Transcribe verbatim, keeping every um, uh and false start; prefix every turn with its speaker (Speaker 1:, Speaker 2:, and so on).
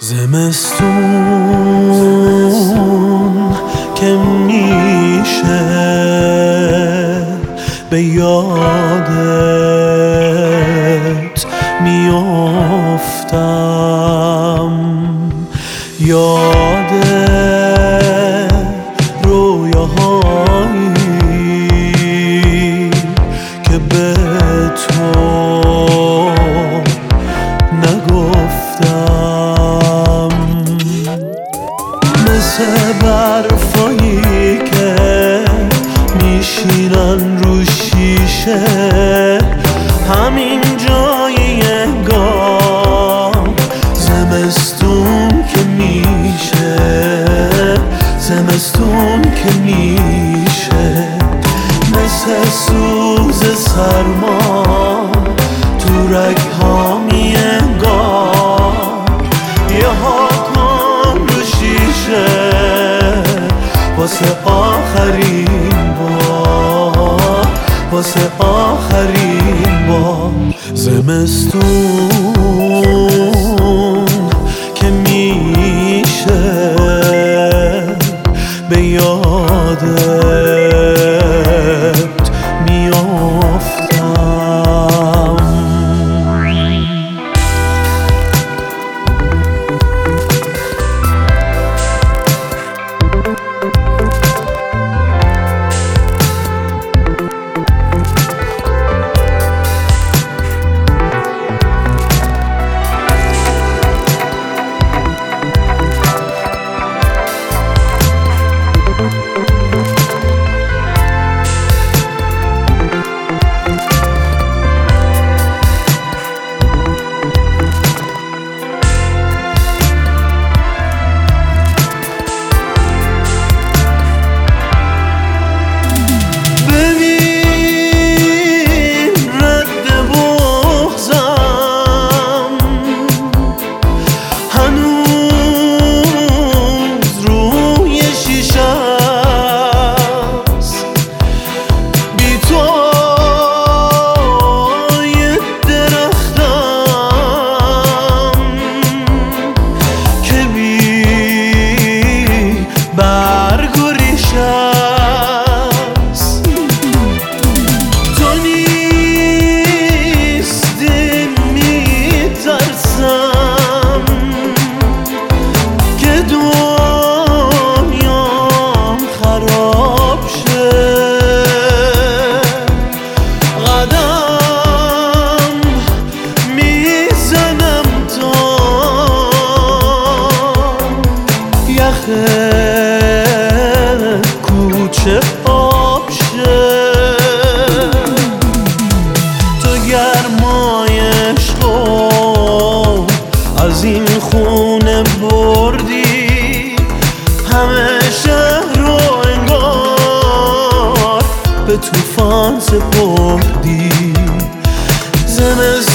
Speaker 1: زمستون که میشه به یادت میافتم، یاد رویاهایی که به تو نگفتم، مثل برفایی که میشینن رو شیشه همین جای انگار. زمستون که میشه، زمستون که میشه مثل سوز سرما تو رگ‌ها میانگار. یه ها کن رو شیشه واسه آخرین بار، واسه آخرین بار. زمستون که میشه به یادت میافتم. کوچه آب شه تو گرمای عشقو از این خونه بردی، همه شهر رو انگار به طوفان سپردی. زمستون